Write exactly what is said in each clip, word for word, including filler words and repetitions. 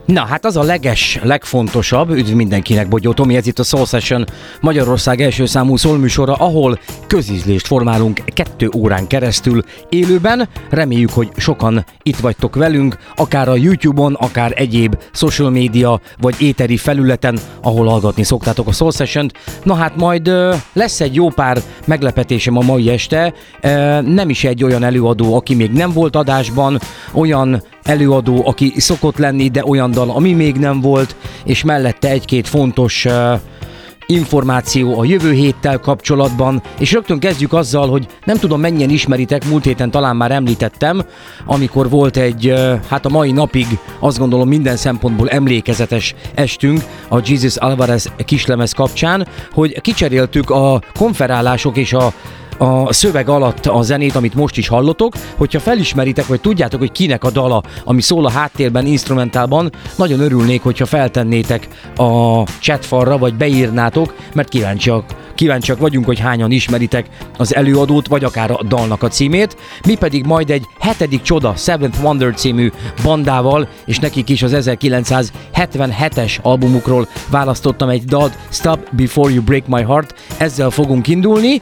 Na, hát az a leges, legfontosabb, üdv mindenkinek, Bogyó Tomi, ez itt a Soul Session, Magyarország első számú szólműsora, ahol közízlést formálunk kettő órán keresztül élőben. Reméljük, hogy sokan itt vagytok velünk, akár a YouTube-on, akár egyéb social media vagy éteri felületen, ahol hallgatni szoktátok a Soul Session-t. Na hát majd ö, lesz egy jó pár meglepetésem a mai este, ö, nem is egy olyan előadó, aki még nem volt adásban, olyan előadó, aki szokott lenni, de olyan dal, ami még nem volt, és mellette egy-két fontos uh, információ a jövő héttel kapcsolatban, és rögtön kezdjük azzal, hogy nem tudom mennyien ismeritek, múlt héten talán már említettem, amikor volt egy, uh, hát a mai napig azt gondolom minden szempontból emlékezetes estünk a Jesus Alvarez kislemez kapcsán, hogy kicseréltük a konferálások és a a szöveg alatt a zenét, amit most is hallotok, hogyha felismeritek, vagy tudjátok, hogy kinek a dala, ami szól a háttérben, instrumentálban, nagyon örülnék, hogyha feltennétek a chatfalra, vagy beírnátok, mert kíváncsiak, kíváncsiak vagyunk, hogy hányan ismeritek az előadót, vagy akár a dalnak a címét. Mi pedig majd egy hetedik csoda, Seventh Wonder című bandával, és nekik is az ezerkilencszázhetvenhetes albumukról választottam egy dalt, Stop Before You Break My Heart, ezzel fogunk indulni,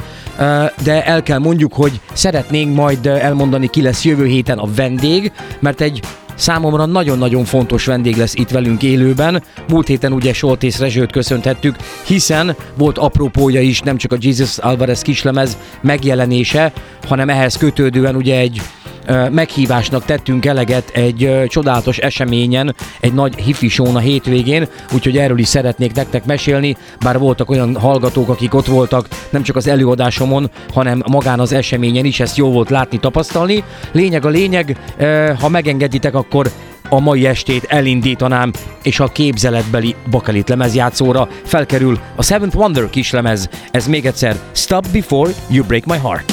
de el kell mondjuk, hogy szeretnénk majd elmondani, ki lesz jövő héten a vendég, mert egy számomra nagyon-nagyon fontos vendég lesz itt velünk élőben. Múlt héten ugye Soltész Rezsőt köszönthettük, hiszen volt apropója is, nem csak a Jesus Alvarez kislemez megjelenése, hanem ehhez kötődően ugye egy meghívásnak tettünk eleget egy ö, csodálatos eseményen, egy nagy hifi show-n a hétvégén, úgyhogy erről is szeretnék nektek mesélni, bár voltak olyan hallgatók, akik ott voltak nem csak az előadásomon, hanem magán az eseményen is, ezt jó volt látni, tapasztalni. Lényeg a lényeg, ö, ha megengeditek, akkor a mai estét elindítanám, és a képzeletbeli bakelit lemezjátszóra felkerül a Seventh Wonder kislemez. Ez még egyszer, Stop Before You Break My Heart.